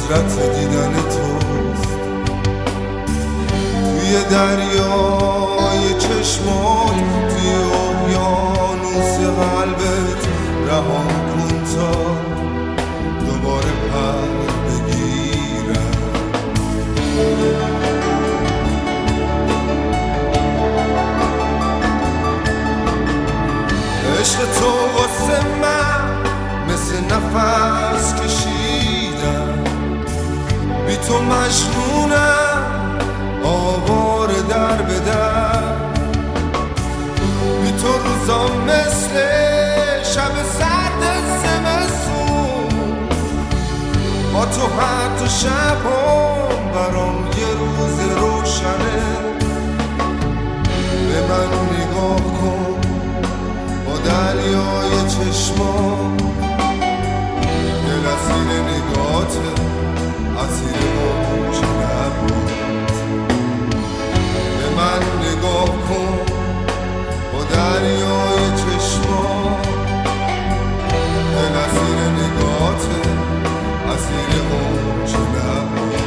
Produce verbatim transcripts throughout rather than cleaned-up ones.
حسرت دیدن توست. توی دریای چشمات، توی اقیانوس قلبت رها کن تا دوباره پر بگیرم. عشق تو واسه من مثل نفس کشیدم، بی تو مجنونم آواره در به در، بی تو روزا مثل شب سرد زمستون، با تو حتی شبام برام یه روز روشنه. به من نگاه کن با دریای چشمام، دل اسیر نگاته، اسیر آغوش لبات. به من نگاه کن با دریای چشمام، دل اسیر نگاته، اسیر آغوش لبات.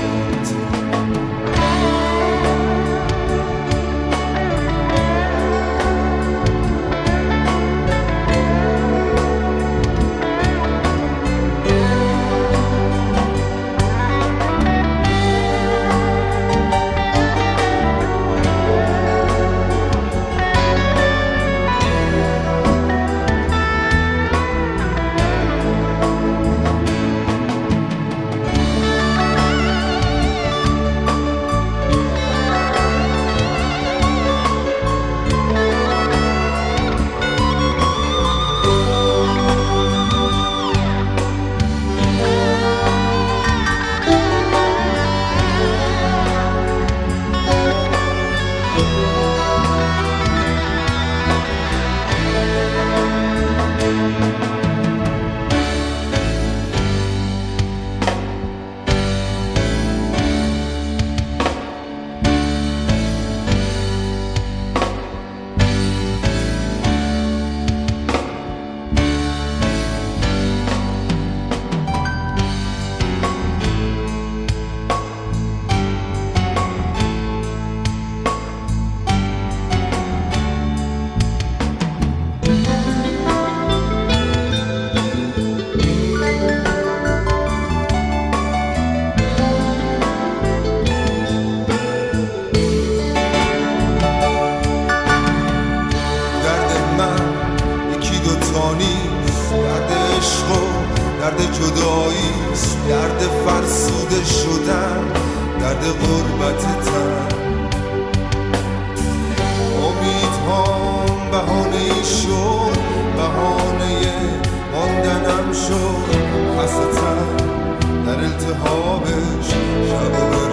درد عشق و درد جداییست، درد فرسوده شدن، درد غربت تن. امیدهام بهانه‌ای شد، بهانه ماندنم شد، خستم در التهابش شب و